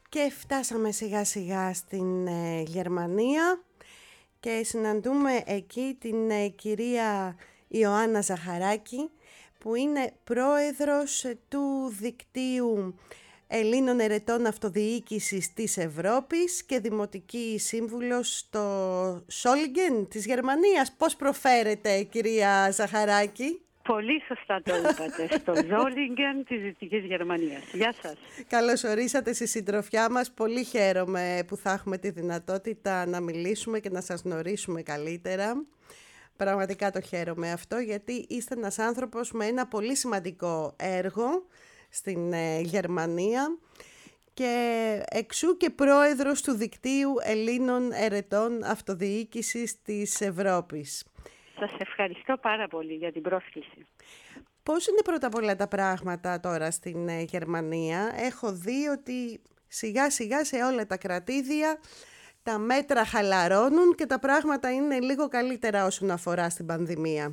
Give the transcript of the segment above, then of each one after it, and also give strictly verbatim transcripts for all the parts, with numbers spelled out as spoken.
Και φτάσαμε σιγά σιγά στην ε, Γερμανία και συναντούμε εκεί την ε, κυρία Ιωάννα Ζαχαράκη, που είναι πρόεδρος του Δικτύου Ελλήνων Ερετών Αυτοδιοίκησης της Ευρώπης και Δημοτική Σύμβουλος στο Solingen της Γερμανίας. Πώς προφέρετε, κυρία Ζαχαράκη? Πολύ σωστά το είπατε, στο Solingen της Δυτικής Γερμανίας. Γεια σας. Καλώς ορίσατε στη συντροφιά μας. Πολύ χαίρομαι που θα έχουμε τη δυνατότητα να μιλήσουμε και να σας γνωρίσουμε καλύτερα. Πραγματικά το χαίρομαι αυτό, γιατί είστε ένας άνθρωπος με ένα πολύ σημαντικό έργο στην ε, Γερμανία και εξού και πρόεδρος του Δικτύου Ελλήνων Ερετών Αυτοδιοίκησης της Ευρώπης. Σας ευχαριστώ πάρα πολύ για την πρόσκληση. Πώς είναι πρώτα απ' όλα τα πράγματα τώρα στην ε, Γερμανία? Έχω δει ότι σιγά σιγά σε όλα τα κρατήδια τα μέτρα χαλαρώνουν και τα πράγματα είναι λίγο καλύτερα όσον αφορά στην πανδημία.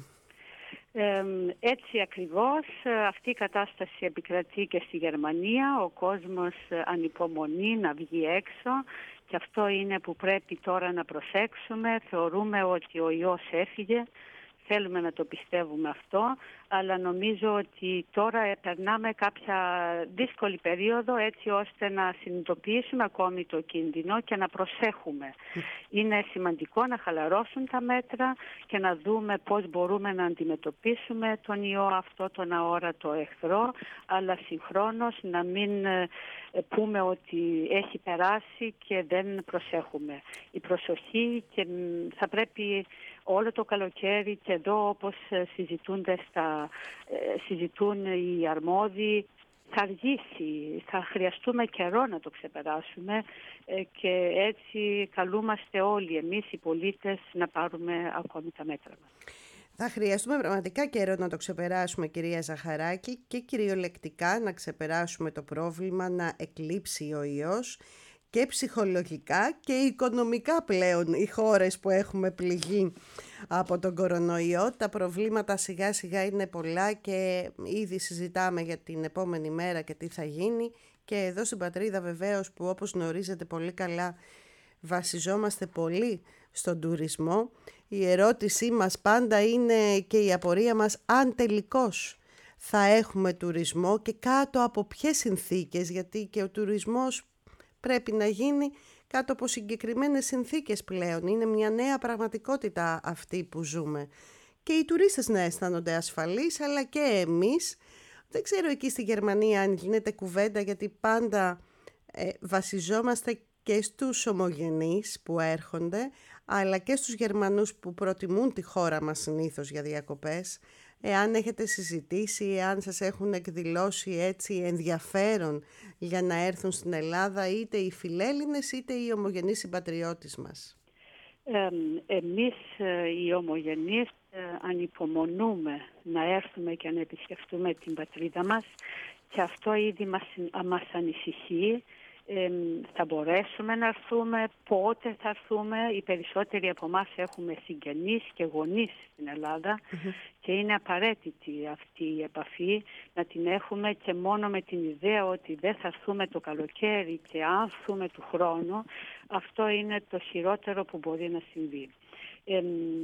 Ε, έτσι ακριβώς, αυτή η κατάσταση επικρατεί και στη Γερμανία. Ο κόσμος ανυπομονεί να βγει έξω και αυτό είναι που πρέπει τώρα να προσέξουμε. Θεωρούμε ότι ο ιός έφυγε. Θέλουμε να το πιστεύουμε αυτό, αλλά νομίζω ότι τώρα περνάμε κάποια δύσκολη περίοδο έτσι ώστε να συνειδητοποιήσουμε ακόμη το κίνδυνο και να προσέχουμε. Είναι σημαντικό να χαλαρώσουν τα μέτρα και να δούμε πώς μπορούμε να αντιμετωπίσουμε τον ιό αυτό, τον αόρατο εχθρό, αλλά συγχρόνως να μην πούμε ότι έχει περάσει και δεν προσέχουμε. Η προσοχή και θα πρέπει όλο το καλοκαίρι και εδώ, όπως συζητούνται στα, συζητούν οι αρμόδιοι, θα αργήσει, θα χρειαστούμε καιρό να το ξεπεράσουμε και έτσι καλούμαστε όλοι εμείς οι πολίτες να πάρουμε ακόμη τα μέτρα μας. Θα χρειαστούμε πραγματικά καιρό να το ξεπεράσουμε, κυρία Ζαχαράκη, και κυριολεκτικά να ξεπεράσουμε το πρόβλημα να εκλείψει ο ιός, και ψυχολογικά και οικονομικά πλέον οι χώρες που έχουμε πληγεί από τον κορονοϊό. Τα προβλήματα σιγά σιγά είναι πολλά και ήδη συζητάμε για την επόμενη μέρα και τι θα γίνει. Και εδώ στην πατρίδα βεβαίως, που όπως γνωρίζετε πολύ καλά βασιζόμαστε πολύ στον τουρισμό, η ερώτησή μας πάντα είναι και η απορία μας αν τελικώς θα έχουμε τουρισμό και κάτω από ποιες συνθήκες, γιατί και ο τουρισμός πρέπει να γίνει κάτω από συγκεκριμένες συνθήκες πλέον. Είναι μια νέα πραγματικότητα αυτή που ζούμε. Και οι τουρίστες να αισθάνονται ασφαλείς, αλλά και εμείς. Δεν ξέρω εκεί στη Γερμανία αν γίνεται κουβέντα, γιατί πάντα ε, βασιζόμαστε και στους ομογενείς που έρχονται, αλλά και στους Γερμανούς που προτιμούν τη χώρα μας συνήθως για διακοπές. Εάν έχετε συζητήσει, εάν σας έχουν εκδηλώσει έτσι ενδιαφέρον για να έρθουν στην Ελλάδα, είτε οι φιλέλληνες είτε οι ομογενείς συμπατριώτες μας. Ε, εμείς οι ομογενείς ανυπομονούμε να έρθουμε και να επισκεφτούμε την πατρίδα μας και αυτό ήδη μας, μας ανησυχεί. Ε, θα μπορέσουμε να έρθουμε, πότε θα έρθουμε? Οι περισσότεροι από εμάς έχουμε συγγενείς και γονείς στην Ελλάδα mm-hmm. και είναι απαραίτητη αυτή η επαφή να την έχουμε, και μόνο με την ιδέα ότι δεν θα έρθουμε το καλοκαίρι και αν έρθουμε του χρόνου, αυτό είναι το χειρότερο που μπορεί να συμβεί. Ε,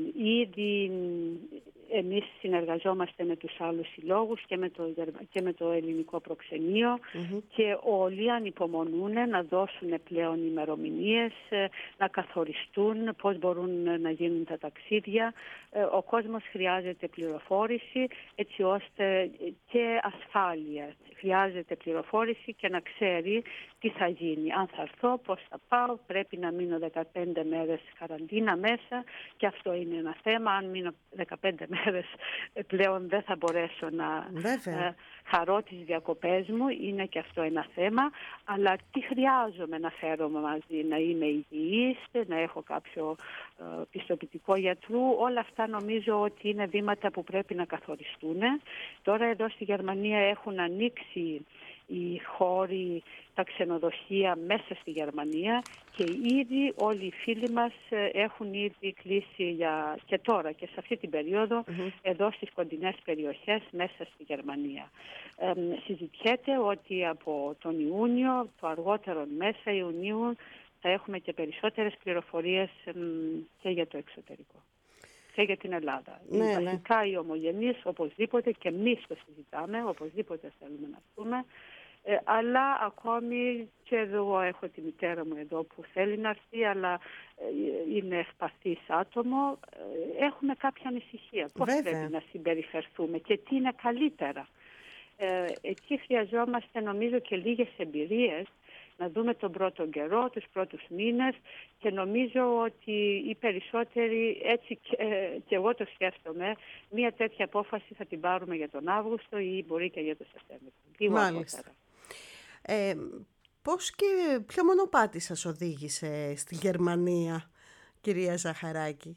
ήδη εμείς συνεργαζόμαστε με τους άλλους συλλόγους και με το, και με το ελληνικό προξενείο mm-hmm. και όλοι ανυπομονούν να δώσουν πλέον ημερομηνίες, να καθοριστούν πώς μπορούν να γίνουν τα ταξίδια. Ο κόσμος χρειάζεται πληροφόρηση έτσι ώστε και ασφάλεια. Χρειάζεται πληροφόρηση και να ξέρει τι θα γίνει. Αν θα έρθω, πώς θα πάω, πρέπει να μείνω δεκαπέντε μέρες καραντίνα μέσα και αυτό είναι ένα θέμα. Αν μείνω δεκαπέντε μέρες πλέον δεν θα μπορέσω να ε, χαρώ τις διακοπές μου, είναι και αυτό ένα θέμα. Αλλά τι χρειάζομαι να φέρω μαζί? Να είμαι υγιής, να έχω κάποιο ε, πιστοποιητικό γιατρού? Όλα αυτά νομίζω ότι είναι βήματα που πρέπει να καθοριστούν. Τώρα εδώ στη Γερμανία έχουν ανοίξει οι χώροι, τα ξενοδοχεία μέσα στη Γερμανία και ήδη όλοι οι φίλοι μας έχουν ήδη κλείσει για, και τώρα και σε αυτή την περίοδο mm-hmm. εδώ στις κοντινές περιοχές μέσα στη Γερμανία. Ε, συζητιέται ότι από τον Ιούνιο, το αργότερο μέσα Ιουνίου, θα έχουμε και περισσότερες πληροφορίες ε, και για το εξωτερικό και για την Ελλάδα. Ναι, ναι. Βασικά οι ομογενείς οπωσδήποτε και εμείς το συζητάμε, οπωσδήποτε θέλουμε να πούμε, ε, αλλά ακόμη και εγώ έχω τη μητέρα μου εδώ που θέλει να έρθει, αλλά ε, είναι ευπαθής άτομο, ε, έχουμε κάποια ανησυχία. Πώς Βέβαια. πρέπει να συμπεριφερθούμε και τι είναι καλύτερα. Ε, εκεί χρειαζόμαστε νομίζω και λίγες εμπειρίες, να δούμε τον πρώτο καιρό, τους πρώτους μήνες και νομίζω ότι οι περισσότεροι, έτσι και, ε, και εγώ το σκέφτομαι, μια τέτοια απόφαση θα την πάρουμε για τον Αύγουστο ή μπορεί και για τον Σεπτέμβριο. Μάλιστα. Ε, πώς και ποιο μονοπάτι σας οδήγησε στη Γερμανία, κυρία Ζαχαράκη?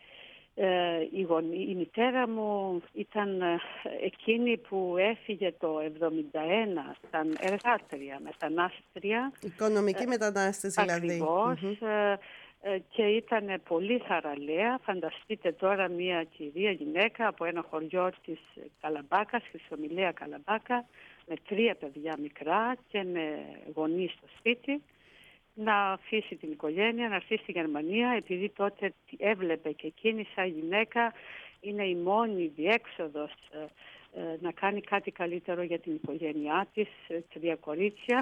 Ε, η, γονή, η μητέρα μου ήταν εκείνη που έφυγε το εβδομήντα ένα σαν εργάτρια, μετανάστρια. Οικονομική μετανάστευση δηλαδή. Ακριβώς. Mm-hmm. Ε, και ήταν πολύ θαραλέα. Φανταστείτε τώρα μια κυρία γυναίκα από ένα χωριό της Καλαμπάκας, Χρυσομηλαία Καλαμπάκα, με τρία παιδιά μικρά και με γονείς στο σπίτι, να αφήσει την οικογένεια, να έρθει στη Γερμανία, επειδή τότε έβλεπε και εκείνη σαν γυναίκα είναι η μόνη διέξοδος ε, ε, να κάνει κάτι καλύτερο για την οικογένειά της, ε, τρία κορίτσια.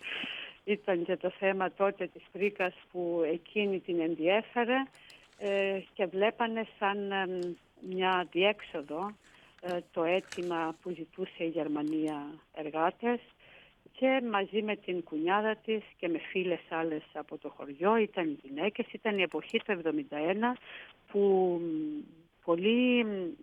Ήταν και το θέμα τότε της φρίκας που εκείνη την ενδιέφερε ε, και βλέπανε σαν ε, μια διέξοδο ε, το αίτημα που ζητούσε η Γερμανία εργάτες. Και μαζί με την κουνιάδα της και με φίλες άλλες από το χωριό, ήταν γυναίκες, ήταν η εποχή του εβδομήντα ένα που πολλοί,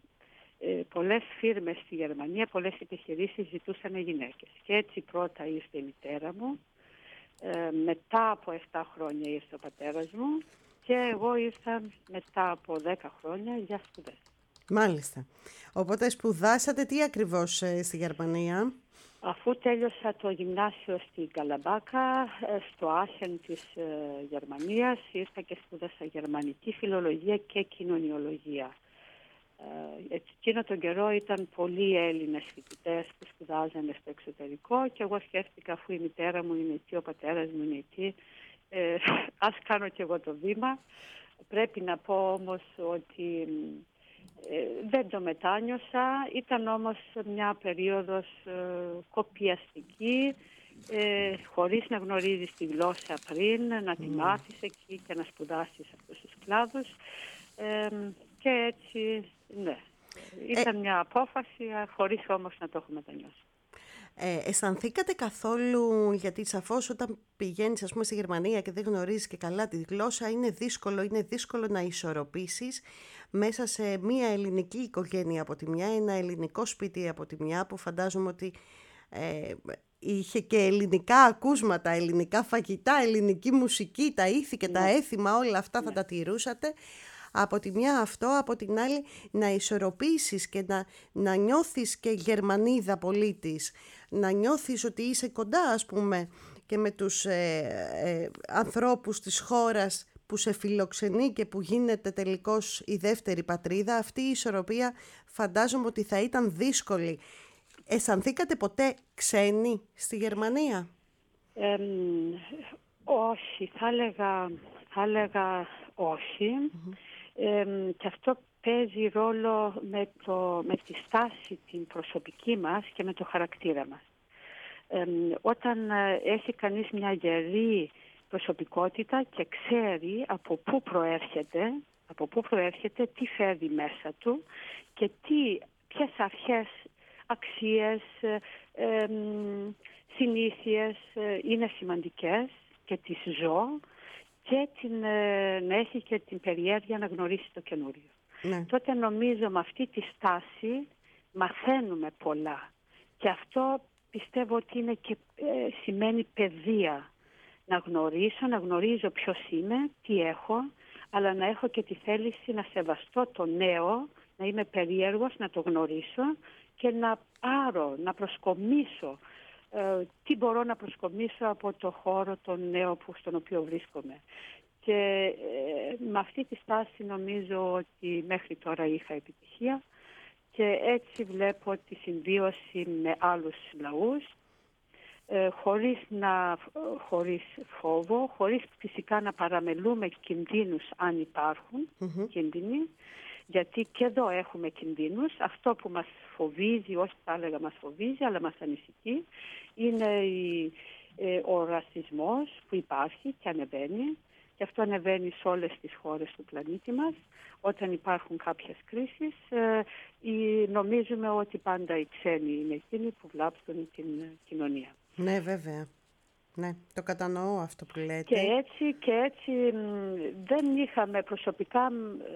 ε, πολλές φίρμες στη Γερμανία, πολλές επιχειρήσεις ζητούσαν γυναίκες. Και έτσι πρώτα ήρθε η μητέρα μου, ε, μετά από επτά χρόνια ήρθε ο πατέρας μου και εγώ ήρθα μετά από δέκα χρόνια για σπουδές. Μάλιστα. Οπότε σπουδάσατε τι ακριβώς ε, στη Γερμανία? Αφού τέλειωσα το γυμνάσιο στην Καλαμπάκα, στο Άσεν της ε, Γερμανίας, ήρθα και σπούδασα γερμανική φιλολογία και κοινωνιολογία. Ε, εκείνο τον καιρό ήταν πολλοί Έλληνες φοιτητές που σπουδάζανε στο εξωτερικό και εγώ σκέφτηκα, αφού η μητέρα μου είναι εκεί, ο πατέρας μου είναι εκεί, ε, ας κάνω και εγώ το βήμα. Πρέπει να πω όμως ότι Ε, δεν το μετάνιωσα, ήταν όμως μια περίοδος ε, κοπιαστική, ε, χωρίς να γνωρίζεις τη γλώσσα πριν, να τη μάθεις εκεί και να σπουδάσεις αυτούς τους κλάδους ε, και έτσι, ναι, ήταν ε... μια απόφαση χωρίς όμως να το έχω μετανιώσει. Ε, αισθανθήκατε καθόλου, γιατί σαφώς όταν πηγαίνεις ας πούμε στη Γερμανία και δεν γνωρίζεις και καλά τη γλώσσα είναι δύσκολο, είναι δύσκολο να ισορροπήσεις μέσα σε μια ελληνική οικογένεια από τη μια, ένα ελληνικό σπίτι από τη μια που φαντάζομαι ότι ε, είχε και ελληνικά ακούσματα, ελληνικά φαγητά, ελληνική μουσική, τα ήθη και ναι. τα έθιμα, όλα αυτά ναι. θα τα τηρούσατε. Από τη μια αυτό, από την άλλη να ισορροπήσεις και να, να νιώθεις και Γερμανίδα πολίτης, να νιώθεις ότι είσαι κοντά ας πούμε και με τους ε, ε, ανθρώπους της χώρας που σε φιλοξενεί και που γίνεται τελικώς η δεύτερη πατρίδα. Αυτή η ισορροπία φαντάζομαι ότι θα ήταν δύσκολη. Αισθανθήκατε ποτέ ξένοι στη Γερμανία? Ε, όχι, θα έλεγα, θα έλεγα όχι. Mm-hmm. Ε, και αυτό παίζει ρόλο με, το, με τη στάση την προσωπική μας και με το χαρακτήρα μας. Ε, όταν έχει κανείς μια γερή προσωπικότητα και ξέρει από πού προέρχεται, από πού προέρχεται, τι φέρει μέσα του και τι, ποιες αρχές, αξίες, ε, συνήθειες είναι σημαντικές και τις ζω και την, να έχει και την περιέργεια να γνωρίσει το καινούριο. Ναι. Τότε νομίζω με αυτή τη στάση μαθαίνουμε πολλά και αυτό πιστεύω ότι είναι και, ε, σημαίνει παιδεία. Να γνωρίσω, να γνωρίζω ποιος είμαι, τι έχω, αλλά να έχω και τη θέληση να σεβαστώ το νέο, να είμαι περίεργος, να το γνωρίσω και να πάρω, να προσκομίσω ε, τι μπορώ να προσκομίσω από το χώρο τον νέο που, στον οποίο βρίσκομαι. Και ε, με αυτή τη στάση νομίζω ότι μέχρι τώρα είχα επιτυχία και έτσι βλέπω τη συμβίωση με άλλους λαούς, ε, χωρίς, να, χωρίς φόβο, χωρίς φυσικά να παραμελούμε κινδύνους αν υπάρχουν mm-hmm. κίνδυνοι, γιατί και εδώ έχουμε κινδύνους. Αυτό που μας φοβίζει, όχι θα έλεγα μας φοβίζει, αλλά μας ανησυχεί, είναι η, ε, ο ρατσισμός που υπάρχει και ανεβαίνει. Και αυτό ανεβαίνει σε όλες τις χώρες του πλανήτη μας. Όταν υπάρχουν κάποιες κρίσεις, ε, νομίζουμε ότι πάντα οι ξένοι είναι εκείνοι που βλάπτουν την κοινωνία. Ναι, βέβαια. Ναι, το κατανοώ αυτό που λέτε. Και έτσι, και έτσι δεν είχαμε προσωπικά,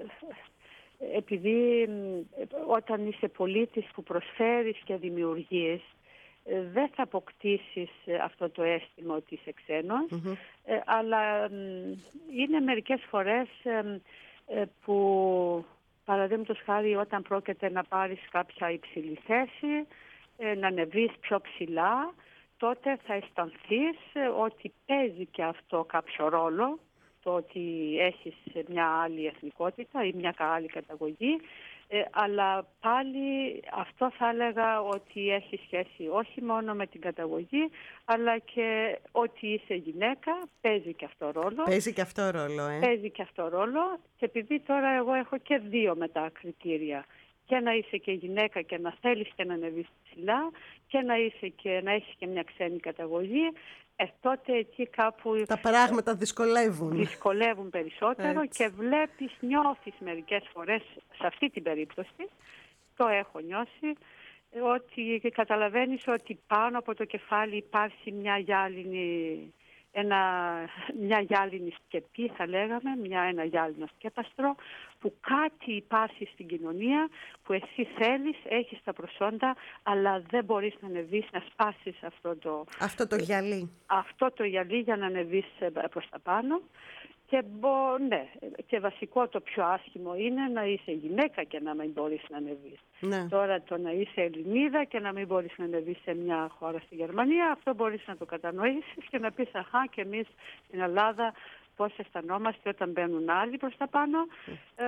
επειδή όταν είσαι πολίτης που προσφέρεις και δημιουργείς, δεν θα αποκτήσεις αυτό το αίσθημα ότι είσαι ξένος, mm-hmm. ε, αλλά είναι μερικές φορές ε, ε, που, παραδείγματος χάρη, όταν πρόκειται να πάρεις κάποια υψηλή θέση, ε, να ανεβείς πιο ψηλά, τότε θα αισθανθείς ότι παίζει και αυτό κάποιο ρόλο, το ότι έχεις μια άλλη εθνικότητα ή μια άλλη καταγωγή, ε, αλλά πάλι αυτό θα έλεγα ότι έχει σχέση όχι μόνο με την καταγωγή, αλλά και ότι είσαι γυναίκα, παίζει και αυτό ρόλο. Παίζει και αυτό ρόλο, ε. Παίζει και αυτό ρόλο και επειδή τώρα εγώ έχω και δύο μετά κριτήρια, και να είσαι και γυναίκα και να θέλεις και να ανεβείς ψηλά και να είσαι και να έχεις και μια ξένη καταγωγή, ε, τότε εκεί κάπου τα πράγματα δυσκολεύουν. Δυσκολεύουν περισσότερο. Έτσι. Και βλέπεις, νιώθεις μερικές φορές, σε αυτή την περίπτωση, το έχω νιώσει, ότι καταλαβαίνεις ότι πάνω από το κεφάλι υπάρχει μια γυάλινη, ένα, μια γυάλινη σκεπή, θα λέγαμε, μια, ένα γυάλινο σκέπαστρο, που κάτι υπάρχει στην κοινωνία που εσύ θέλεις, έχεις τα προσόντα, αλλά δεν μπορείς να ανεβείς, να σπάσεις αυτό το, αυτό το γυαλί. Αυτό το γυαλί για να ανεβείς προς τα πάνω. Και, μπο, ναι, και βασικό, το πιο άσχημο είναι να είσαι γυναίκα και να μην μπορείς να ανεβείς. Ναι. Τώρα το να είσαι Ελληνίδα και να μην μπορείς να ανεβείς σε μια χώρα στη Γερμανία, αυτό μπορείς να το κατανοήσεις και να πεις αχά, και εμείς στην Ελλάδα πώς αισθανόμαστε όταν μπαίνουν άλλοι προς τα πάνω. Mm. Ε,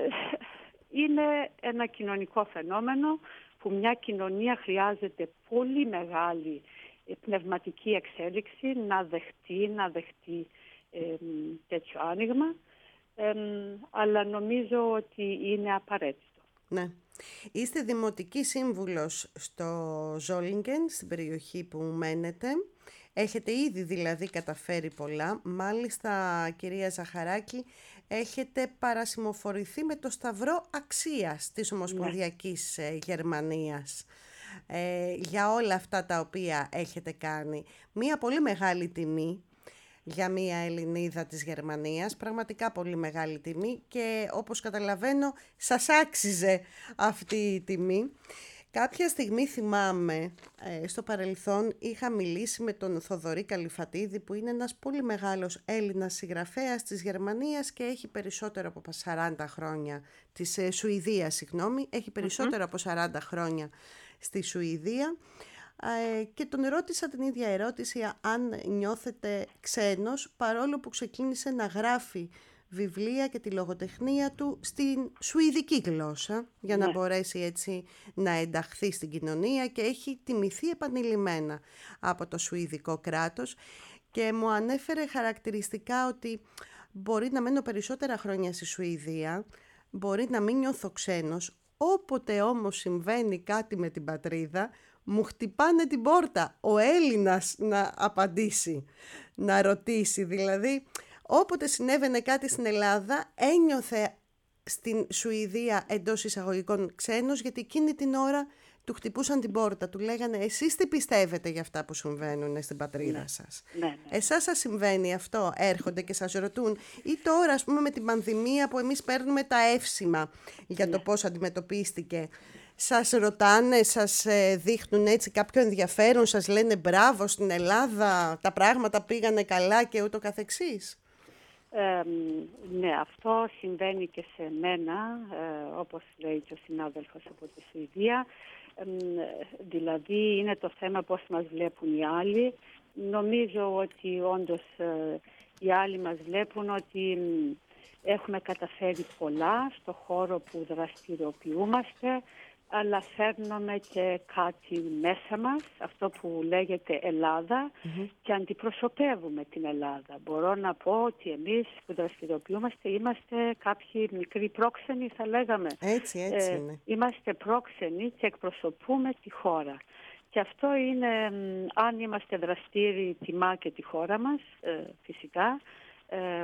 είναι ένα κοινωνικό φαινόμενο που μια κοινωνία χρειάζεται πολύ μεγάλη πνευματική εξέλιξη να δεχτεί, να δεχτεί Ε, τέτοιο άνοιγμα, ε, αλλά νομίζω ότι είναι απαραίτητο. Ναι. Είστε δημοτική σύμβουλος στο Ζόλιγκεν, στην περιοχή που μένετε. Έχετε ήδη δηλαδή καταφέρει πολλά. Μάλιστα, κυρία Ζαχαράκη, έχετε παρασημοφορηθεί με το Σταυρό Αξίας της Ομοσπονδιακής ναι. Γερμανίας. Ε, για όλα αυτά τα οποία έχετε κάνει. Μία πολύ μεγάλη τιμή για μία Ελληνίδα της Γερμανίας, πραγματικά πολύ μεγάλη τιμή και όπως καταλαβαίνω σας άξιζε αυτή η τιμή. Κάποια στιγμή θυμάμαι, ε, στο παρελθόν είχα μιλήσει με τον Θοδωρή Καλυφατίδη που είναι ένας πολύ μεγάλος Έλληνας συγγραφέας της Γερμανίας και έχει περισσότερο από σαράντα χρόνια, της ε, Σουηδίας συγγνώμη, έχει περισσότερο mm-hmm. από σαράντα χρόνια στη Σουηδία. Και τον ρώτησα την ίδια ερώτηση αν νιώθετε ξένος, παρόλο που ξεκίνησε να γράφει βιβλία και τη λογοτεχνία του στην σουηδική γλώσσα για ναι. να μπορέσει έτσι να ενταχθεί στην κοινωνία και έχει τιμηθεί επανειλημμένα από το σουηδικό κράτος και μου ανέφερε χαρακτηριστικά ότι μπορεί να μένω περισσότερα χρόνια στη Σουηδία, μπορεί να μην νιώθω ξένος, όποτε όμως συμβαίνει κάτι με την πατρίδα μου χτυπάνε την πόρτα ο Έλληνας να απαντήσει, να ρωτήσει. Δηλαδή, όποτε συνέβαινε κάτι στην Ελλάδα, ένιωθε στην Σουηδία εντός εισαγωγικών ξένος, γιατί εκείνη την ώρα του χτυπούσαν την πόρτα. Του λέγανε, εσείς τι πιστεύετε για αυτά που συμβαίνουν στην πατρίδα ναι. σας. Ναι, ναι. Εσάς σας συμβαίνει αυτό, έρχονται και σας ρωτούν. Ή τώρα, ας πούμε, με την πανδημία που εμείς παίρνουμε τα εύσημα για ναι. το πώς αντιμετωπίστηκε. Σας ρωτάνε, σας δείχνουν έτσι κάποιο ενδιαφέρον, σας λένε μπράβο στην Ελλάδα, τα πράγματα πήγανε καλά και ούτω καθεξής. Ε, ναι, αυτό συμβαίνει και σε μένα, ε, όπως λέει και ο συνάδελφος από τη Σουηδία. δηλαδή είναι το θέμα πώς μας βλέπουν οι άλλοι. Νομίζω ότι όντως οι άλλοι μας βλέπουν ότι έχουμε καταφέρει πολλά στο χώρο που δραστηριοποιούμαστε, αλλά φέρνουμε και κάτι μέσα μας, αυτό που λέγεται Ελλάδα, mm-hmm. και αντιπροσωπεύουμε την Ελλάδα. Μπορώ να πω ότι εμείς που δραστηριοποιούμαστε είμαστε κάποιοι μικροί πρόξενοι, θα λέγαμε. Έτσι, έτσι είναι. Ε, είμαστε πρόξενοι και εκπροσωπούμε τη χώρα. Και αυτό είναι, αν είμαστε δραστήριοι, τιμά και τη χώρα μας, ε, φυσικά. Ε,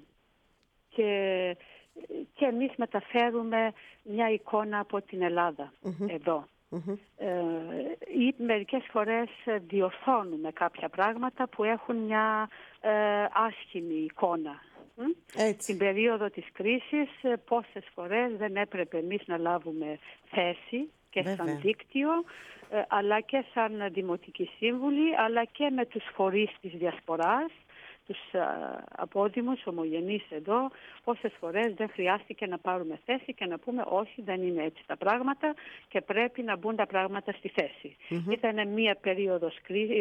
και... Και εμείς μεταφέρουμε μια εικόνα από την Ελλάδα mm-hmm. εδώ. Mm-hmm. Ε, ή μερικές φορές διορθώνουμε κάποια πράγματα που έχουν μια ε, άσχημη εικόνα. Έτσι. Στην περίοδο της κρίσης πόσες φορές δεν έπρεπε εμείς να λάβουμε θέση και Βέβαια. σαν δίκτυο, ε, αλλά και σαν δημοτικοί σύμβουλοι, αλλά και με τους φορείς της διασποράς, τους απόδημους, ομογενείς εδώ, πόσες φορές δεν χρειάστηκε να πάρουμε θέση και να πούμε όχι, δεν είναι έτσι τα πράγματα και πρέπει να μπουν τα πράγματα στη θέση. Mm-hmm. Ήταν μια περίοδος,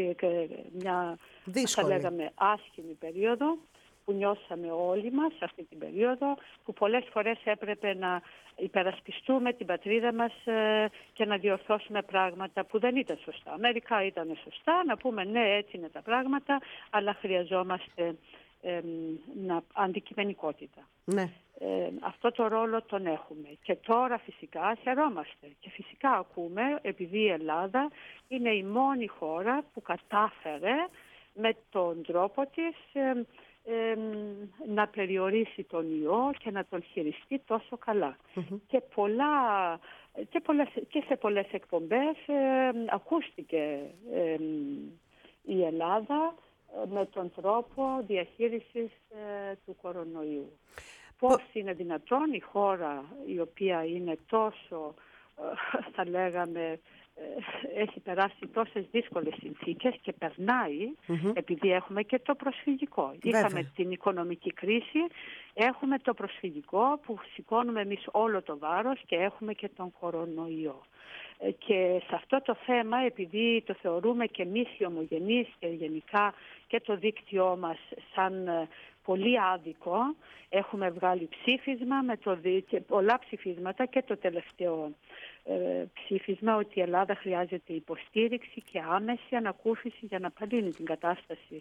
μια δύσκολη, θα λέγαμε άσχημη περίοδο που νιώσαμε όλοι μας αυτή την περίοδο, που πολλές φορές έπρεπε να υπερασπιστούμε την πατρίδα μας ε, και να διορθώσουμε πράγματα που δεν ήταν σωστά. Μερικά ήταν σωστά, να πούμε ναι, έτσι είναι τα πράγματα, αλλά χρειαζόμαστε ε, να, αντικειμενικότητα. Ναι. Ε, αυτό το ρόλο τον έχουμε. Και τώρα φυσικά χαιρόμαστε και φυσικά ακούμε, επειδή η Ελλάδα είναι η μόνη χώρα που κατάφερε με τον τρόπο της ε, Ε, να περιορίσει τον ιό και να τον χειριστεί τόσο καλά. Mm-hmm. Και, πολλά, και, πολλές, και σε πολλές εκπομπές ε, ακούστηκε ε, η Ελλάδα ε, με τον τρόπο διαχείρισης ε, του κορονοϊού. Πώς είναι δυνατόν η χώρα η οποία είναι τόσο, ε, θα λέγαμε, έχει περάσει τόσες δύσκολες συνθήκες και περνάει mm-hmm. επειδή έχουμε και το προσφυγικό. Βέβαια. Είχαμε την οικονομική κρίση, έχουμε το προσφυγικό που σηκώνουμε εμείς όλο το βάρος και έχουμε και τον κορονοϊό. Και σε αυτό το θέμα, επειδή το θεωρούμε και εμείς οι ομογενείς και γενικά και το δίκτυό μας σαν πολύ άδικο, έχουμε βγάλει ψήφισμα με το δίκτυο, πολλά ψηφίσματα και το τελευταίο ε, ψήφισμα ότι η Ελλάδα χρειάζεται υποστήριξη και άμεση ανακούφιση για να παλύνει την κατάσταση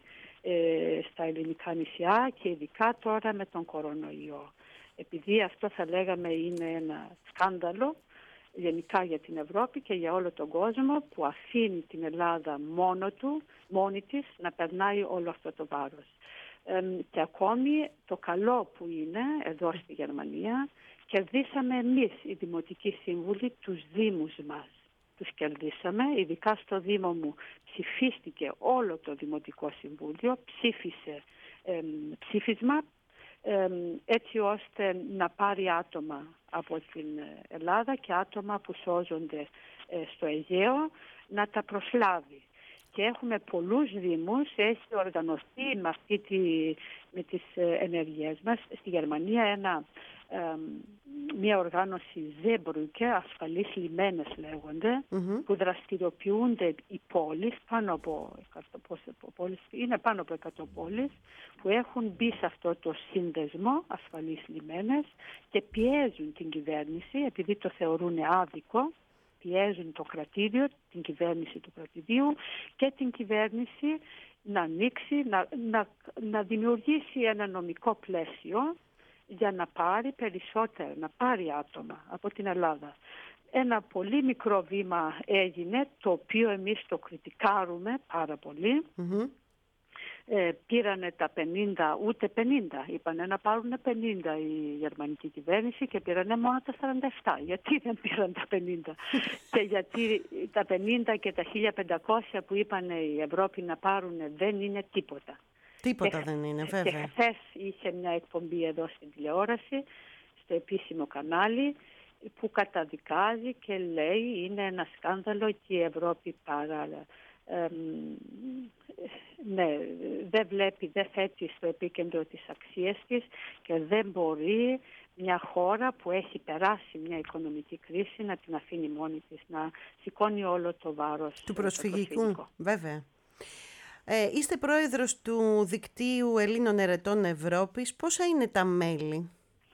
ε, στα ελληνικά νησιά και ειδικά τώρα με τον κορονοϊό. Επειδή αυτό θα λέγαμε είναι ένα σκάνδαλο γενικά για την Ευρώπη και για όλο τον κόσμο που αφήνει την Ελλάδα μόνο του, μόνη της να περνάει όλο αυτό το βάρος. Ε, και ακόμη το καλό που είναι εδώ στη Γερμανία, κερδίσαμε εμείς οι Δημοτικοί Σύμβουλοι τους Δήμους μας. Τους κερδίσαμε, ειδικά στο Δήμο μου ψηφίστηκε όλο το Δημοτικό Συμβούλιο, ψήφισε ε, ψήφισμα ε, έτσι ώστε να πάρει άτομα από την Ελλάδα και άτομα που σώζονται ε, στο Αιγαίο να τα προσλάβει. Και έχουμε πολλούς δήμους, έχει οργανωθεί με, αυτή τη, με τις ενεργειές μας στη Γερμανία ένα, ε, μια οργάνωση Seebrücke, ασφαλείς λιμένες λέγονται, mm-hmm. που δραστηριοποιούνται οι πόλεις, πάνω από εκατό πόλεις, είναι πάνω από εκατό πόλεις, που έχουν μπει σε αυτό το σύνδεσμο ασφαλείς λιμένες και πιέζουν την κυβέρνηση, επειδή το θεωρούν άδικο, πιέζουν το κρατήριο, την κυβέρνηση του κρατηδίου και την κυβέρνηση να ανοίξει, να, να, να δημιουργήσει ένα νομικό πλαίσιο για να πάρει περισσότερα, να πάρει άτομα από την Ελλάδα. Ένα πολύ μικρό βήμα έγινε, το οποίο εμείς το κριτικάρουμε πάρα πολύ. Mm-hmm. Ε, πήρανε τα πενήντα, ούτε πενήντα, είπανε να πάρουν πενήντα η γερμανική κυβέρνηση και πήρανε μόνο τα σαράντα επτά. Γιατί δεν πήραν τα πενήντα? Και γιατί τα πενήντα και τα χίλια πεντακόσια που είπανε η Ευρώπη να πάρουν δεν είναι τίποτα. Τίποτα και, δεν είναι, βέβαια. Και χθες είχε μια εκπομπή εδώ στην τηλεόραση, στο επίσημο κανάλι, που καταδικάζει και λέει είναι ένα σκάνδαλο και η Ευρώπη παρά, ε, ναι, δεν βλέπει, δεν θέτει στο επίκεντρο τις αξίες της και δεν μπορεί μια χώρα που έχει περάσει μια οικονομική κρίση να την αφήνει μόνη της, να σηκώνει όλο το βάρος του προσφυγικού. προσφυγικού. Βέβαια. Ε, είστε πρόεδρος του Δικτύου Ελλήνων Ερετών Ευρώπης. Πόσα είναι τα μέλη?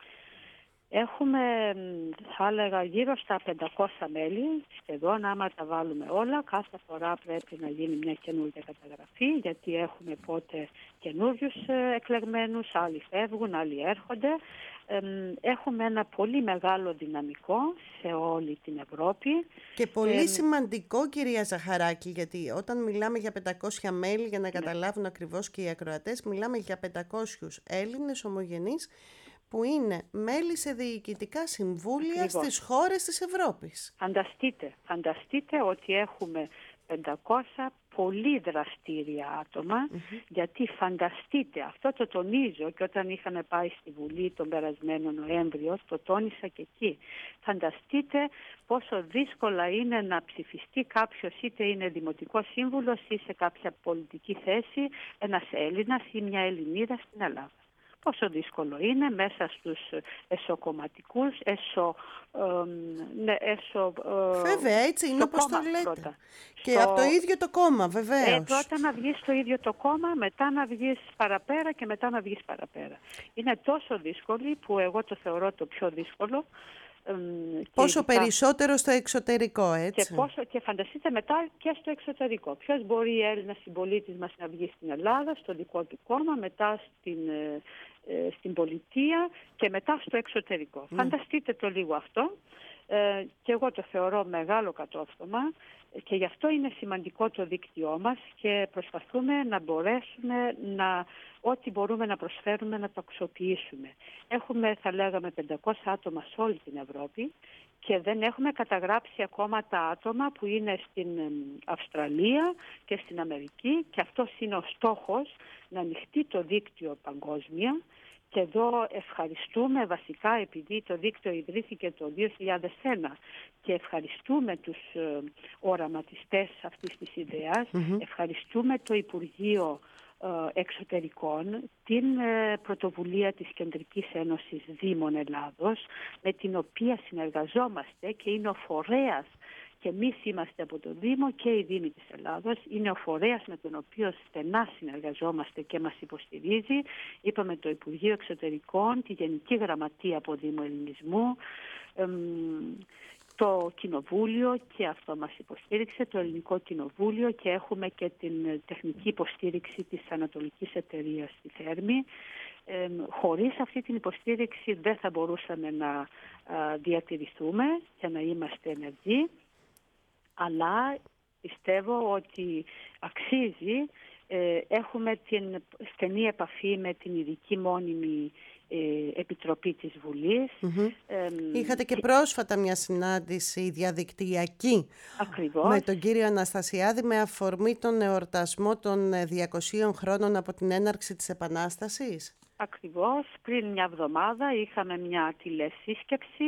Έχουμε, θα έλεγα, γύρω στα πεντακόσια μέλη, σχεδόν, άμα τα βάλουμε όλα. Κάθε φορά πρέπει να γίνει μια καινούργια καταγραφή, γιατί έχουμε πότε καινούριους εκλεγμένους, άλλοι φεύγουν, άλλοι έρχονται. Έχουμε ένα πολύ μεγάλο δυναμικό σε όλη την Ευρώπη. Και πολύ ε, σημαντικό, κυρία Ζαχαράκη, γιατί όταν μιλάμε για πεντακόσια μέλη, για να ναι. καταλάβουν ακριβώς και οι ακροατές, μιλάμε για πεντακόσιους Έλληνες ομογενείς που είναι μέλη σε διοικητικά συμβούλια Ακριβώς. στις χώρες της Ευρώπης. Φανταστείτε, φανταστείτε ότι έχουμε πεντακόσια πολύ δραστήρια άτομα, mm-hmm. γιατί φανταστείτε, αυτό το τονίζω και όταν είχαμε πάει στη Βουλή τον περασμένο Νοέμβριο, το τόνισα και εκεί. Φανταστείτε πόσο δύσκολα είναι να ψηφιστεί κάποιος, είτε είναι δημοτικός σύμβουλος ή σε κάποια πολιτική θέση, ένας Έλληνας ή μια Ελληνίδα στην Ελλάδα. Πόσο δύσκολο είναι μέσα στους εσωκομματικούς, εσω... Ε, ναι, εσω ε, βέβαια, έτσι είναι όπως το λέτε. Πρώτα. Και στο... από το ίδιο το κόμμα, βεβαίως. Ε, πρώτα να βγεις στο ίδιο το κόμμα, μετά να βγεις παραπέρα και μετά να βγεις παραπέρα. Είναι τόσο δύσκολο που εγώ το θεωρώ το πιο δύσκολο. Πόσο ειδικά... περισσότερο στο εξωτερικό, έτσι. Και, πόσο... και φανταστείτε μετά και στο εξωτερικό. Ποιος μπορεί η Έλληνα συμπολίτης μας να βγει στην Ελλάδα, στο δικό του κόμμα, μετά στην, ε, στην πολιτεία και μετά στο εξωτερικό. Mm. Φανταστείτε το λίγο αυτό. Ε, και εγώ το θεωρώ μεγάλο κατόρθωμα και γι' αυτό είναι σημαντικό το δίκτυό μας και προσπαθούμε να μπορέσουμε να, ό,τι μπορούμε να προσφέρουμε να το αξιοποιήσουμε. Έχουμε, θα λέγαμε, πεντακόσια άτομα σε όλη την Ευρώπη και δεν έχουμε καταγράψει ακόμα τα άτομα που είναι στην Αυστραλία και στην Αμερική και αυτός είναι ο στόχος, να ανοιχτεί το δίκτυο παγκόσμια. Και εδώ ευχαριστούμε βασικά, επειδή το δίκτυο ιδρύθηκε το δύο χιλιάδες ένα και ευχαριστούμε τους ε, οραματιστές αυτής της ιδέας, mm-hmm. ευχαριστούμε το Υπουργείο ε, Εξωτερικών, την ε, πρωτοβουλία της Κεντρικής Ένωσης Δήμων Ελλάδος, με την οποία συνεργαζόμαστε και είναι ο φορέας. Και εμείς είμαστε από το Δήμο και οι Δήμοι της Ελλάδος. Είναι ο φορέας με τον οποίο στενά συνεργαζόμαστε και μας υποστηρίζει. Είπαμε το Υπουργείο Εξωτερικών, τη Γενική Γραμματεία από Δήμο Ελληνισμού, εμ, το Κοινοβούλιο και αυτό μας υποστήριξε, το Ελληνικό Κοινοβούλιο και έχουμε και την τεχνική υποστήριξη της Ανατολικής Εταιρείας στη Θέρμη. Ε, χωρίς αυτή την υποστήριξη δεν θα μπορούσαμε να α, διατηρηθούμε και να είμαστε ενεργοί. Αλλά πιστεύω ότι αξίζει. Ε, έχουμε την στενή επαφή με την ειδική μόνιμη ε, επιτροπή της Βουλής. Mm-hmm. Ε, Είχατε και πρόσφατα μια συνάντηση διαδικτυακή Ακριβώς. με τον κύριο Αναστασιάδη με αφορμή τον εορτασμό των διακοσίων χρόνων από την έναρξη της Επανάστασης. Ακριβώς. Πριν μια εβδομάδα είχαμε μια τηλεσύσκεψη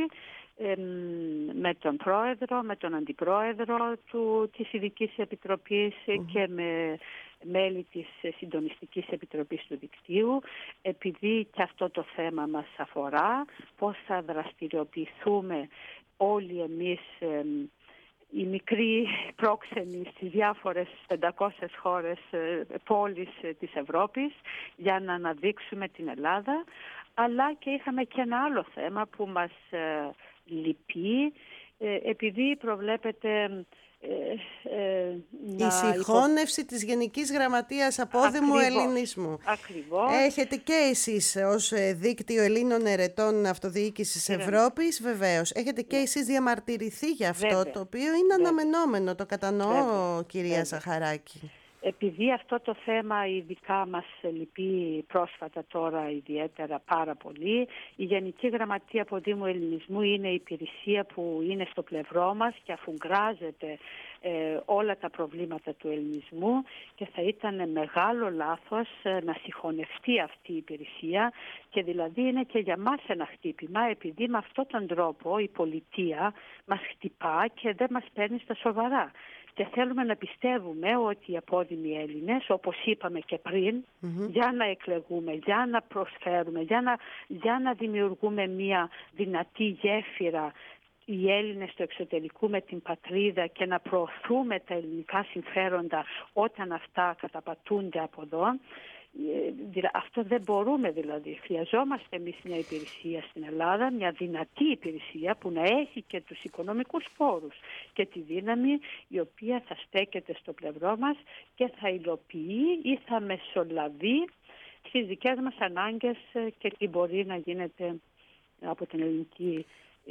με τον πρόεδρο, με τον αντιπρόεδρο του, της Ειδικής Επιτροπής mm-hmm. και με μέλη της Συντονιστικής Επιτροπής του Δικτύου, επειδή και αυτό το θέμα μας αφορά, πώς θα δραστηριοποιηθούμε όλοι εμείς ε, οι μικροί πρόξενοι στις διάφορες πεντακόσιες χώρες, ε, πόλεις ε, της Ευρώπης για να αναδείξουμε την Ελλάδα, αλλά και είχαμε και ένα άλλο θέμα που μας ε, λυπεί, ε, επειδή προβλέπεται ε, ε, η συγχώνευση υπο... της Γενικής Γραμματείας Απόδημου Ακριβώς. Ελληνισμού. Ακριβώς. Έχετε και εσείς ως Δίκτυο Ελλήνων Ερετών Αυτοδιοίκησης Βέβαια. Ευρώπης, βεβαίως. Έχετε και εσείς διαμαρτυρηθεί για αυτό, Βέβαια. Το οποίο είναι Βέβαια. Αναμενόμενο, το κατανοώ Βέβαια. Κυρία Βέβαια. Ζαχαράκη. Επειδή αυτό το θέμα ειδικά μας λυπεί πρόσφατα τώρα ιδιαίτερα πάρα πολύ, η Γενική Γραμματεία Αποδήμου Ελληνισμού είναι η υπηρεσία που είναι στο πλευρό μας και αφουγκράζεται ε, όλα τα προβλήματα του ελληνισμού και θα ήταν μεγάλο λάθος ε, να συγχωνευτεί αυτή η υπηρεσία και δηλαδή είναι και για μας ένα χτύπημα, επειδή με αυτόν τον τρόπο η πολιτεία μας χτυπά και δεν μας παίρνει στα σοβαρά. και θέλουμε να πιστεύουμε ότι οι απόδημοι Έλληνες, όπως είπαμε και πριν, mm-hmm. για να εκλεγούμε, για να προσφέρουμε, για να, για να δημιουργούμε μια δυνατή γέφυρα οι Έλληνες του εξωτερικού με την πατρίδα και να προωθούμε τα ελληνικά συμφέροντα όταν αυτά καταπατούνται από εδώ. Αυτό δεν μπορούμε δηλαδή. Χρειαζόμαστε εμείς μια υπηρεσία στην Ελλάδα, μια δυνατή υπηρεσία που να έχει και τους οικονομικούς πόρους και τη δύναμη, η οποία θα στέκεται στο πλευρό μας και θα υλοποιεί ή θα μεσολαβεί στις δικές μας ανάγκες και τι μπορεί να γίνεται από την ελληνική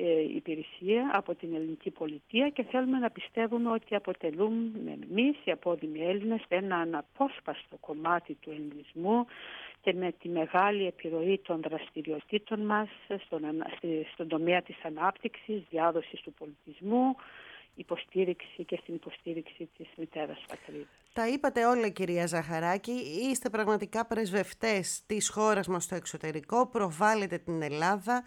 υπηρεσία, από την ελληνική πολιτεία, και θέλουμε να πιστεύουμε ότι αποτελούμε εμείς οι απόδημοι Έλληνες ένα αναπόσπαστο κομμάτι του ελληνισμού και με τη μεγάλη επιρροή των δραστηριοτήτων μας στον, στον τομέα της ανάπτυξης, διάδοσης του πολιτισμού, υποστήριξη και στην υποστήριξη της μητέρας πατρίδας. Τα είπατε όλα, κυρία Ζαχαράκη. Είστε πραγματικά πρεσβευτές της χώρας μας στο εξωτερικό, προβάλλετε την Ελλάδα,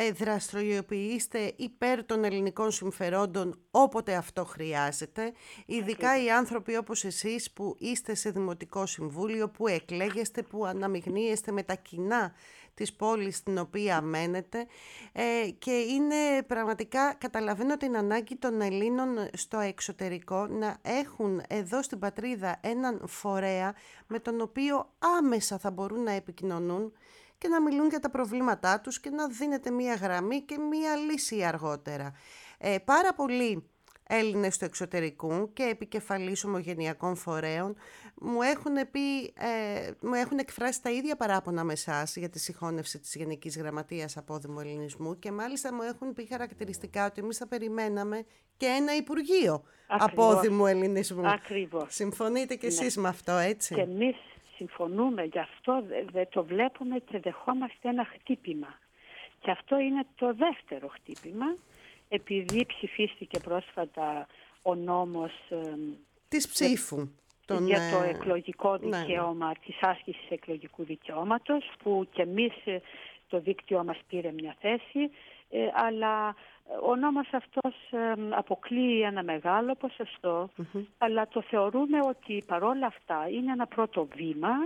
δραστηριοποιείστε υπέρ των ελληνικών συμφερόντων όποτε αυτό χρειάζεται. Ειδικά okay. οι άνθρωποι όπως εσείς που είστε σε δημοτικό συμβούλιο, που εκλέγεστε, που αναμειγνύεστε με τα κοινά της πόλης στην οποία μένετε, ε, και είναι πραγματικά, καταλαβαίνω την ανάγκη των Ελλήνων στο εξωτερικό να έχουν εδώ στην πατρίδα έναν φορέα με τον οποίο άμεσα θα μπορούν να επικοινωνούν και να μιλούν για τα προβλήματά τους και να δίνεται μία γραμμή και μία λύση αργότερα. Ε, πάρα πολλοί Έλληνες του εξωτερικού και επικεφαλής ομογενειακών φορέων μου έχουν, πει, ε, μου έχουν εκφράσει τα ίδια παράπονα με εσάς για τη συγχώνευση της Γενικής Γραμματείας Απόδημου Ελληνισμού, και μάλιστα μου έχουν πει χαρακτηριστικά ότι εμείς θα περιμέναμε και ένα Υπουργείο Ακριβώς. Απόδημου Ελληνισμού. Ακριβώς. Συμφωνείτε κι εσείς ναι. με αυτό, έτσι? Και εμείς συμφωνούμε, γι' αυτό δεν το βλέπουμε και δεχόμαστε ένα χτύπημα. Και αυτό είναι το δεύτερο χτύπημα, επειδή ψηφίστηκε πρόσφατα ο νόμος ε, της ψήφου τον, για το εκλογικό δικαίωμα, ναι. της άσκησης εκλογικού δικαιώματος, που και εμείς το δίκτυό μας πήρε μια θέση, ε, αλλά ο νόμος αυτός ε, αποκλείει ένα μεγάλο ποσοστό, mm-hmm. αλλά το θεωρούμε ότι παρόλα αυτά είναι ένα πρώτο βήμα.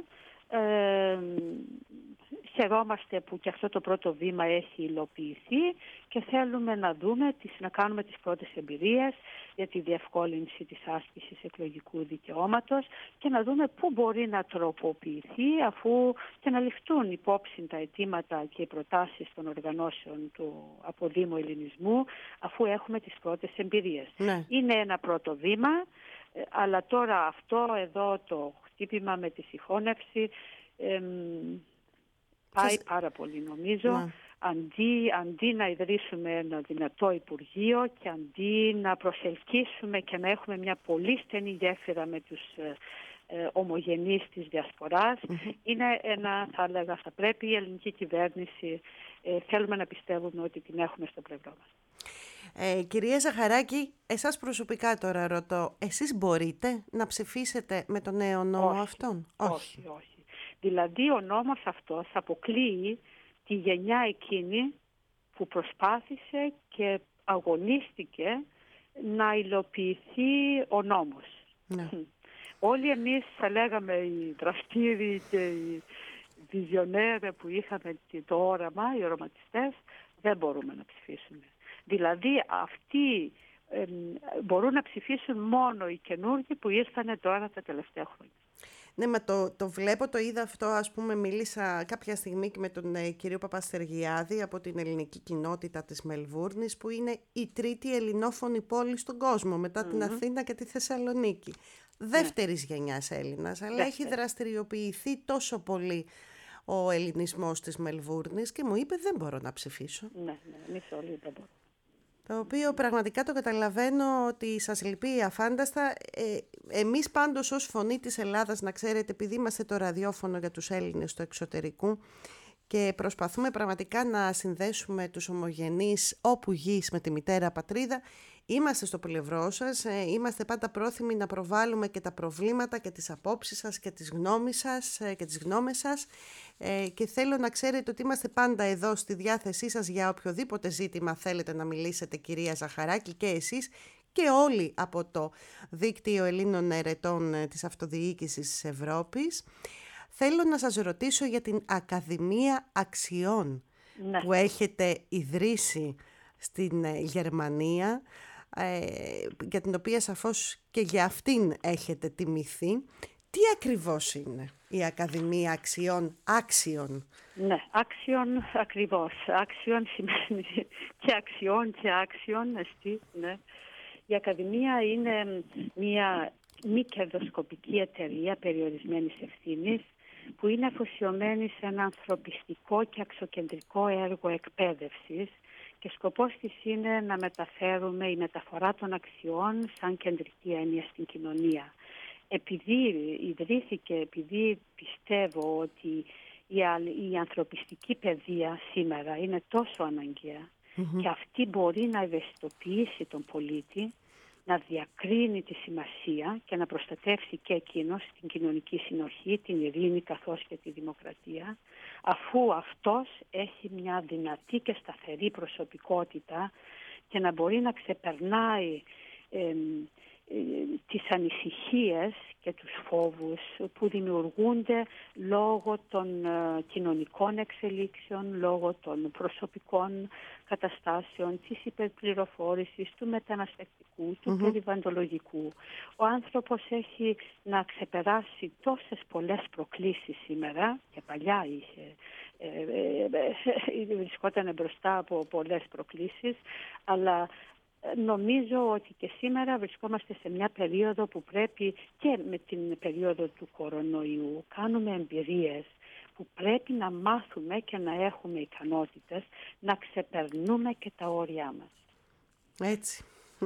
Ε, Χαιρόμαστε που και αυτό το πρώτο βήμα έχει υλοποιηθεί και θέλουμε να δούμε, να κάνουμε τις πρώτες εμπειρίες για τη διευκόλυνση της άσκησης εκλογικού δικαιώματος και να δούμε πού μπορεί να τροποποιηθεί, αφού και να ληφθούν υπόψη τα αιτήματα και οι προτάσεις των οργανώσεων του Αποδήμου Ελληνισμού, αφού έχουμε τις πρώτες εμπειρίες. Ναι. Είναι ένα πρώτο βήμα, αλλά τώρα αυτό εδώ το χτύπημα με τη συγχώνευση εμ, πάει πάρα πολύ νομίζω, ναι. αντί, αντί να ιδρύσουμε ένα δυνατό Υπουργείο και αντί να προσελκύσουμε και να έχουμε μια πολύ στενή γέφυρα με τους ε, ε, ομογενείς της διασποράς, mm-hmm. είναι ένα, θα έλεγα, θα πρέπει η ελληνική κυβέρνηση, ε, θέλουμε να πιστεύουμε ότι την έχουμε στο πλευρό μας. Ε, κυρία Ζαχαράκη, εσάς προσωπικά τώρα ρωτώ, εσείς μπορείτε να ψηφίσετε με τον νέο νόμο όχι, αυτόν? Όχι, όχι. όχι. Δηλαδή ο νόμος αυτός αποκλείει τη γενιά εκείνη που προσπάθησε και αγωνίστηκε να υλοποιηθεί ο νόμος. Ναι. Όλοι εμείς, θα λέγαμε, οι δραστήριοι και οι βιζιονέροι που είχαμε το όραμα, οι οραματιστές, δεν μπορούμε να ψηφίσουμε. Δηλαδή αυτοί ε, μπορούν να ψηφίσουν μόνο οι καινούργοι που ήρθαν τώρα τα τελευταία χρόνια. Ναι, μα το, το βλέπω, το είδα αυτό, ας πούμε, μίλησα κάποια στιγμή και με τον ε, κύριο Παπαστεργιάδη από την ελληνική κοινότητα της Μελβούρνης, που είναι η τρίτη ελληνόφωνη πόλη στον κόσμο, μετά mm-hmm. την Αθήνα και τη Θεσσαλονίκη. Δεύτερης yeah. γενιάς Έλληνας, αλλά Δεύτερη. έχει δραστηριοποιηθεί τόσο πολύ ο ελληνισμός της Μελβούρνης και μου είπε δεν μπορώ να ψηφίσω. Ναι, ναι, εμείς όλοι δεν μπορούμε. Το οποίο πραγματικά το καταλαβαίνω ότι σας λυπεί αφάνταστα. Ε, εμείς πάντως ως Φωνή της Ελλάδας, να ξέρετε, επειδή είμαστε το ραδιόφωνο για τους Έλληνες του εξωτερικού και προσπαθούμε πραγματικά να συνδέσουμε τους ομογενείς όπου γης με τη μητέρα πατρίδα, είμαστε στο πλευρό σας, ε, είμαστε πάντα πρόθυμοι να προβάλλουμε και τα προβλήματα και τις απόψεις σας και τις γνώμες σας, ε, και τις γνώμες σας ε, και θέλω να ξέρετε ότι είμαστε πάντα εδώ στη διάθεσή σας για οποιοδήποτε ζήτημα θέλετε να μιλήσετε, κυρία Ζαχαράκη, και εσείς και όλοι από το Δίκτυο Ελλήνων Ερετών της Αυτοδιοίκησης της Ευρώπης. Θέλω να σας ρωτήσω για την Ακαδημία Αξιών, ναι, που έχετε ιδρύσει στην Γερμανία, ε, για την οποία σαφώς και για αυτήν έχετε τιμηθεί. Τι ακριβώς είναι η Ακαδημία Αξιών, άξιων? Ναι, άξιων ακριβώς. Άξιων σημαίνει και αξιών και άξιων. Εστί, ναι. Η Ακαδημία είναι μια μη κερδοσκοπική εταιρεία περιορισμένης ευθύνης που είναι αφοσιωμένη σε ένα ανθρωπιστικό και αξιοκεντρικό έργο εκπαίδευσης και σκοπός της είναι να μεταφέρουμε η μεταφορά των αξιών σαν κεντρική έννοια στην κοινωνία. Επειδή ιδρύθηκε, επειδή πιστεύω ότι η, η ανθρωπιστική παιδεία σήμερα είναι τόσο αναγκαία mm-hmm. και αυτή μπορεί να ευαισθητοποιήσει τον πολίτη, να διακρίνει τη σημασία και να προστατεύσει και εκείνος την κοινωνική συνοχή, την ειρήνη καθώς και τη δημοκρατία, αφού αυτός έχει μια δυνατή και σταθερή προσωπικότητα και να μπορεί να ξεπερνάει ε, τις ανησυχίες και τους φόβους που δημιουργούνται λόγω των uh, κοινωνικών εξελίξεων, λόγω των προσωπικών καταστάσεων, της υπερπληροφόρησης, του μεταναστευτικού, του mm-hmm. περιβαλλοντολογικού. Ο άνθρωπος έχει να ξεπεράσει τόσες πολλές προκλήσεις σήμερα, και παλιά είχε, ε, ε, ε, βρισκόταν μπροστά από πολλές προκλήσεις, αλλά νομίζω ότι και σήμερα βρισκόμαστε σε μια περίοδο που πρέπει, και με την περίοδο του κορονοϊού, κάνουμε εμπειρίες που πρέπει να μάθουμε και να έχουμε ικανότητες να ξεπερνούμε και τα όρια μας. Έτσι.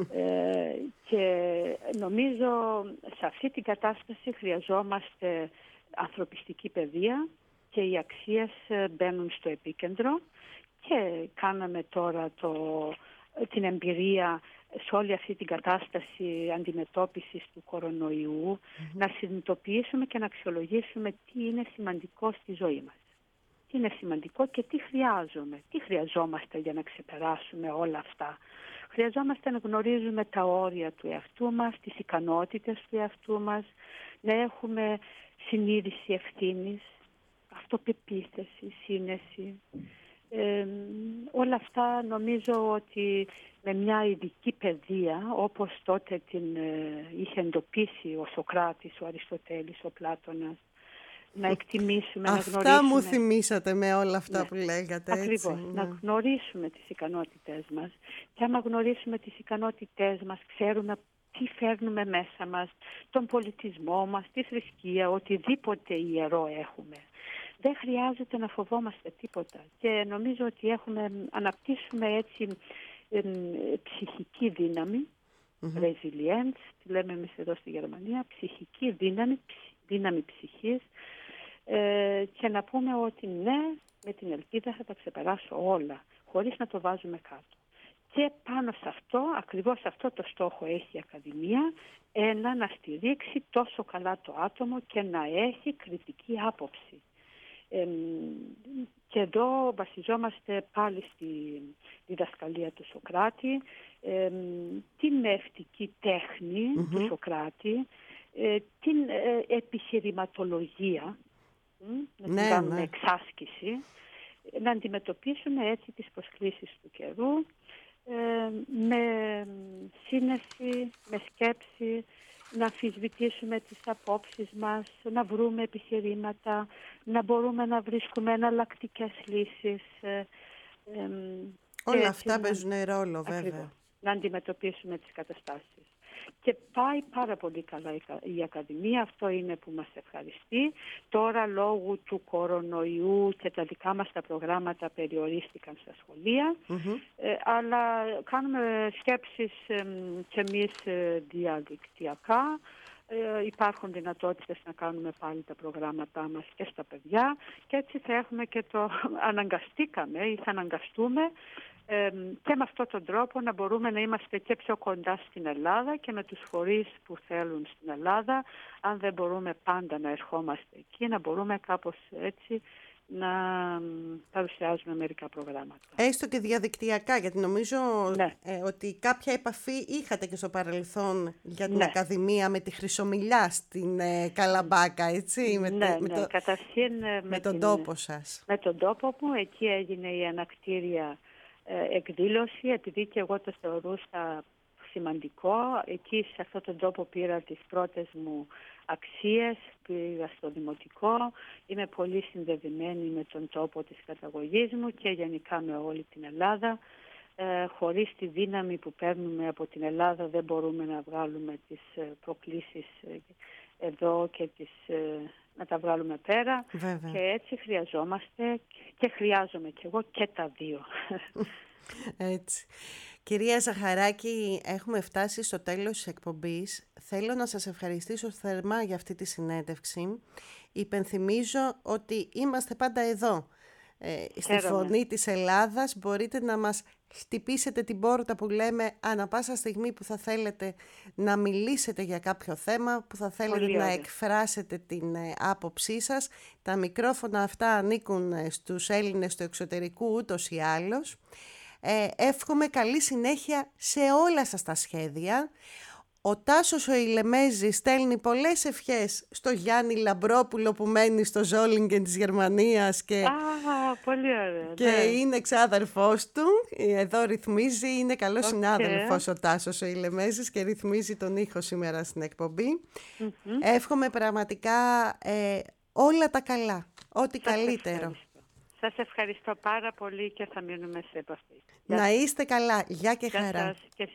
Ε, και νομίζω σε αυτή την κατάσταση χρειαζόμαστε ανθρωπιστική παιδεία και οι αξίες μπαίνουν στο επίκεντρο και κάναμε τώρα το... την εμπειρία σε όλη αυτή την κατάσταση αντιμετώπισης του κορονοϊού, mm-hmm. να συνειδητοποιήσουμε και να αξιολογήσουμε τι είναι σημαντικό στη ζωή μας. Τι είναι σημαντικό και τι χρειάζομαι, τι χρειαζόμαστε για να ξεπεράσουμε όλα αυτά. Χρειαζόμαστε να γνωρίζουμε τα όρια του εαυτού μας, τις ικανότητες του εαυτού μας, να έχουμε συνείδηση ευθύνης, αυτοπεποίθηση, σύνεση. Ε, όλα αυτά νομίζω ότι με μια ειδική παιδεία, όπως τότε την ε, είχε εντοπίσει ο Σωκράτης, ο Αριστοτέλης, ο Πλάτωνας, να εκτιμήσουμε, αυτά να γνωρίσουμε... Αυτά μου θυμήσατε με όλα αυτά ναι, που λέγατε. Ακριβώς, έτσι, να ναι. γνωρίσουμε τις ικανότητές μας και άμα γνωρίσουμε τις ικανότητές μας, ξέρουμε τι φέρνουμε μέσα μας, τον πολιτισμό μας, τη θρησκεία, οτιδήποτε ιερό έχουμε. Δεν χρειάζεται να φοβόμαστε τίποτα και νομίζω ότι έχουμε, αναπτύσσουμε έτσι ε, ψυχική δύναμη, mm-hmm. resilience, τη λέμε εμείς εδώ στη Γερμανία, ψυχική δύναμη, δύναμη ψυχής ε, και να πούμε ότι ναι, με την ελπίδα θα τα ξεπεράσω όλα, χωρίς να το βάζουμε κάτω. Και πάνω σε αυτό, ακριβώς αυτό το στόχο έχει η Ακαδημία, ένα να στηρίξει τόσο καλά το άτομο και να έχει κριτική άποψη. Ε, και εδώ βασιζόμαστε πάλι στη διδασκαλία του Σωκράτη, ε, την ευτική τέχνη mm-hmm. του Σωκράτη, ε, την ε, επιχειρηματολογία, ε, να ναι, την κάνουμε ναι. εξάσκηση, να αντιμετωπίσουμε έτσι τις προσκλήσεις του καιρού, ε, με σύνεση, με σκέψη, να αμφισβητήσουμε τις απόψεις μας, να βρούμε επιχειρήματα, να μπορούμε να βρίσκουμε εναλλακτικές λύσεις. Ε, ε, Όλα αυτά να... παίζουν ρόλο βέβαια. Ακριβώς, να αντιμετωπίσουμε τις καταστάσεις. Και πάει πάρα πολύ καλά η Ακαδημία, αυτό είναι που μας ευχαριστεί. Τώρα λόγω του κορονοϊού και τα δικά μας τα προγράμματα περιορίστηκαν στα σχολεία, mm-hmm. ε, αλλά κάνουμε σκέψεις ε, και εμείς ε, διαδικτυακά. Ε, υπάρχουν δυνατότητες να κάνουμε πάλι τα προγράμματά μας και στα παιδιά και έτσι θα έχουμε και το αναγκαστήκαμε ή θα αναγκαστούμε ε, και με αυτόν τον τρόπο να μπορούμε να είμαστε και πιο κοντά στην Ελλάδα και με τους φορείς που θέλουν στην Ελλάδα, αν δεν μπορούμε πάντα να ερχόμαστε εκεί, να μπορούμε κάπως έτσι να παρουσιάζουμε μερικά προγράμματα. Έστω και διαδικτυακά, γιατί νομίζω ναι. ε, ότι κάποια επαφή είχατε και στο παρελθόν για την ναι. Ακαδημία με τη Χρυσομιλιά στην ε, Καλαμπάκα, έτσι, με, ναι, με, ναι. το, Καταρχήν, με, με τον την, τόπο σας. Με τον τόπο μου, εκεί έγινε η ανακτήρια ε, εκδήλωση, επειδή και εγώ το θεωρούσα σημαντικό. Εκεί σε αυτόν τον τόπο πήρα τις πρώτες μου αξίες, πήγα στο δημοτικό, είμαι πολύ συνδεδεμένη με τον τόπο της καταγωγής μου και γενικά με όλη την Ελλάδα. Ε, χωρίς τη δύναμη που παίρνουμε από την Ελλάδα δεν μπορούμε να βγάλουμε τις προκλήσεις εδώ και τις, να τα βγάλουμε πέρα. Βέβαια. Και έτσι χρειαζόμαστε και χρειάζομαι κι εγώ και τα δύο. Έτσι. Κυρία Ζαχαράκη, έχουμε φτάσει στο τέλος της εκπομπής. Θέλω να σας ευχαριστήσω θερμά για αυτή τη συνέντευξη. Υπενθυμίζω ότι είμαστε πάντα εδώ. Ε, στη Φωνή της Ελλάδας μπορείτε να μας χτυπήσετε την πόρτα που λέμε ανά πάσα στιγμή που θα θέλετε να μιλήσετε για κάποιο θέμα, που θα θέλετε Πολύ να ωραία. εκφράσετε την ε, άποψή σας. Τα μικρόφωνα αυτά ανήκουν ε, στους Έλληνες του εξωτερικού ούτως ή άλλως. Ε, εύχομαι καλή συνέχεια σε όλα σας τα σχέδια. Ο Τάσος ο Ηλεμέζης στέλνει πολλές ευχές στο Γιάννη Λαμπρόπουλο που μένει στο Ζόλινγκεν της Γερμανίας και, Α, πολύ ωραία, και ναι. είναι ξάδερφός του. Εδώ ρυθμίζει, είναι καλός Okay. συνάδελφος ο Τάσος ο Ηλεμέζης και ρυθμίζει τον ήχο σήμερα στην εκπομπή. Mm-hmm. Εύχομαι πραγματικά ε, όλα τα καλά, ό,τι Σας καλύτερο. Ευχαριστώ. Σας ευχαριστώ πάρα πολύ και θα μείνουμε σε επαφή. Να είστε καλά. Γεια και Γεια χαρά. σας και